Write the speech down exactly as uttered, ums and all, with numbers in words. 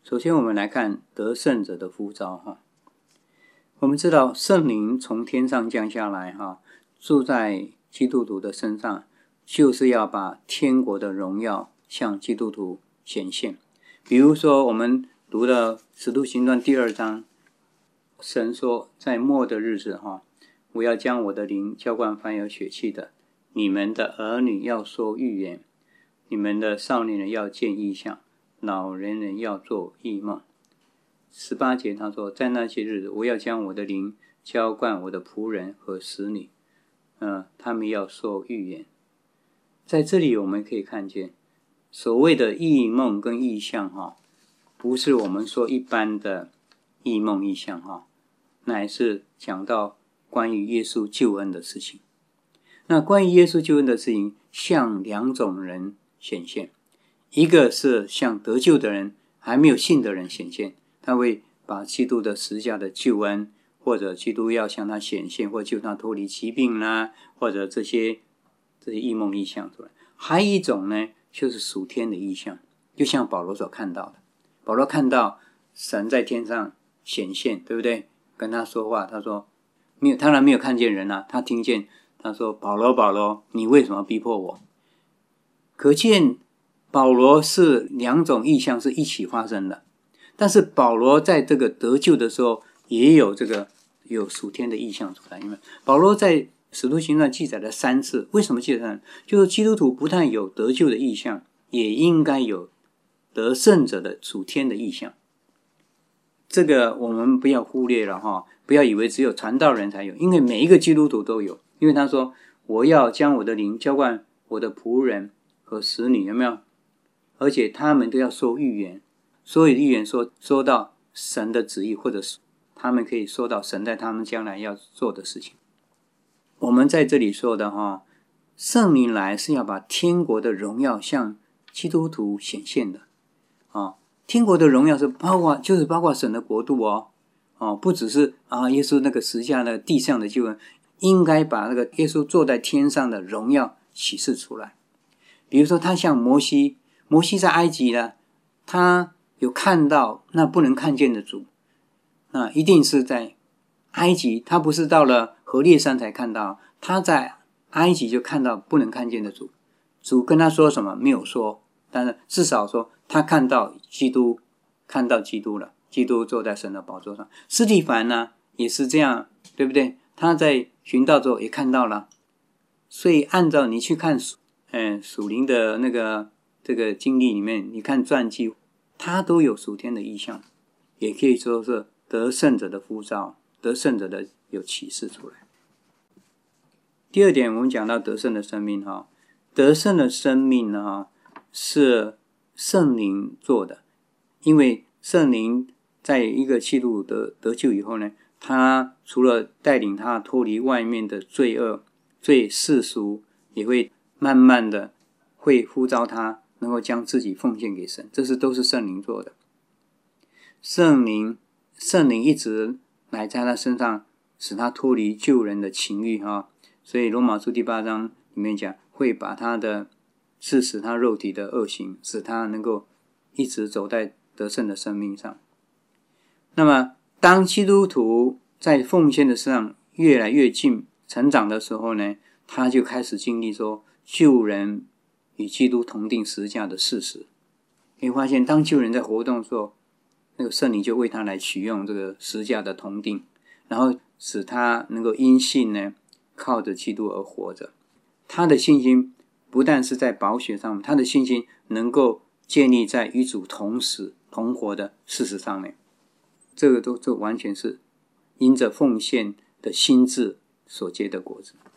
首先我们来看得胜者的呼召哈。我们知道圣灵从天上降下来哈，住在基督徒的身上，就是要把天国的荣耀向基督徒显现。比如说我们读了使徒行传第二章，神说在末的日子哈，我要将我的灵浇灌凡有血气的，你们的儿女要说预言，你们的少年人要见异象，老人人要做异梦。十八节他说，在那些日子，我要将我的灵浇灌我的仆人和使女，呃，他们要说预言。在这里我们可以看见，所谓的异梦跟异象哈，不是我们说一般的异梦异象哈，乃是讲到关于耶稣救恩的事情。那关于耶稣救恩的事情，向两种人显现，一个是向得救的人，还没有信的人显现，他会把基督的十架的救恩，或者基督要向他显现，或救他脱离疾病啦，或者这些这些异梦异象出来。还有一种呢，就是属天的异象，就像保罗所看到的。保罗看到神在天上显现，对不对？跟他说话，他说没有，当然没有看见人啊，他听见他说，保罗保罗，你为什么逼迫我？可见保罗是两种异象是一起发生的。但是保罗在这个得救的时候，也有这个有属天的异象出来。因为保罗在使徒行传记载了三次，为什么记载呢？就是基督徒不但有得救的异象，也应该有得胜者的属天的异象。这个我们不要忽略了哈，不要以为只有传道人才有，因为每一个基督徒都有。因为他说，我要将我的灵浇灌我的仆人和使女，有没有？而且他们都要说预言，所以预言说说到神的旨意，或者是他们可以说到神在他们将来要做的事情。我们在这里说的哈，圣灵来是要把天国的荣耀向基督徒显现的啊。天国的荣耀是包括，就是包括神的国度哦，哦，不只是啊耶稣那个十架那个地上的救恩，应该把那个耶稣坐在天上的荣耀启示出来。比如说他像摩西，摩西在埃及呢，他有看到那不能看见的主，那一定是在埃及，他不是到了何烈山才看到，他在埃及就看到不能看见的主。主跟他说什么没有说，但是至少说他看到基督，看到基督了，基督坐在神的宝座上。司提反呢也是这样，对不对？他在寻道之后也看到了。所以按照你去看嗯属灵的那个这个经历里面，你看传记，他都有属天的意象，也可以说是得胜者的呼召，得胜者的有启示出来。第二点，我们讲到得胜的生命哈，得胜的生命呢是圣灵做的，因为圣灵在一个基督徒得得救以后呢，他除了带领他脱离外面的罪恶、罪世俗，也会慢慢的会呼召他能够将自己奉献给神，这是都是圣灵做的。圣灵圣灵一直来在他身上，使他脱离救人的情欲哈。所以罗马书第八章里面讲，会把他的致死他肉体的恶行，使他能够一直走在得胜的生命上。那么当基督徒在奉献的事上越来越近成长的时候呢，他就开始经历说救人与基督同定十字架的事实。你会发现当救人在活动的时候，那个圣灵就为他来取用这个十字架的同定，然后使他能够因信呢靠着基督而活着。他的信心不但是在宝血上面，他的信心能够建立在与主同死同活的事实上面。这个都这完全是因着奉献的心志所结的果子。